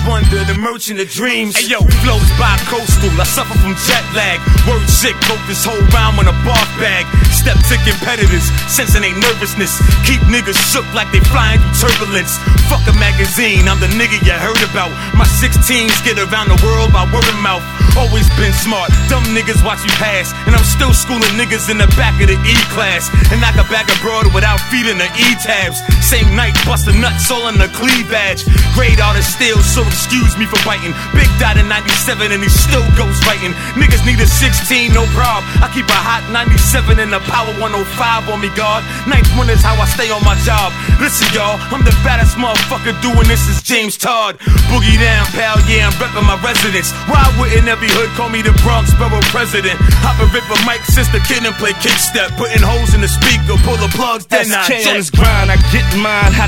wonder, the merchant of dreams. Hey yo, flows bi-coastal, I suffer from jet lag. Word sick, wrote this whole rhyme on a barf bag. Step to competitors, sensing they nervousness. Keep niggas shook like they flying through turbulence. Fuck a magazine, I'm the nigga you heard about. My 16s get around the world by word of mouth. Always been smart, dumb niggas watch me pass. And I'm still schooling niggas in the back of the E-class. And knock a bag of broad without feeding the E-tabs. Same night, bustin' nuts all in the cleavage. Great artist still, so excuse me for biting. Big Dot in 97 and he still goes fighting. Niggas need a 16, no prob. I keep a hot 97 and a power 105 on me, God. Ninth one is how I stay on my job. Listen, y'all, I'm the baddest motherfucker doing this is James Todd. Boogie down, pal, yeah, I'm reppin' my residence. Why wouldn't every hood call me the Bronx Borough president? Hop a rip a mic since the kid and play kickstep. Putting holes in the speaker, pull the plugs, then I SK on his grind, I get mine. How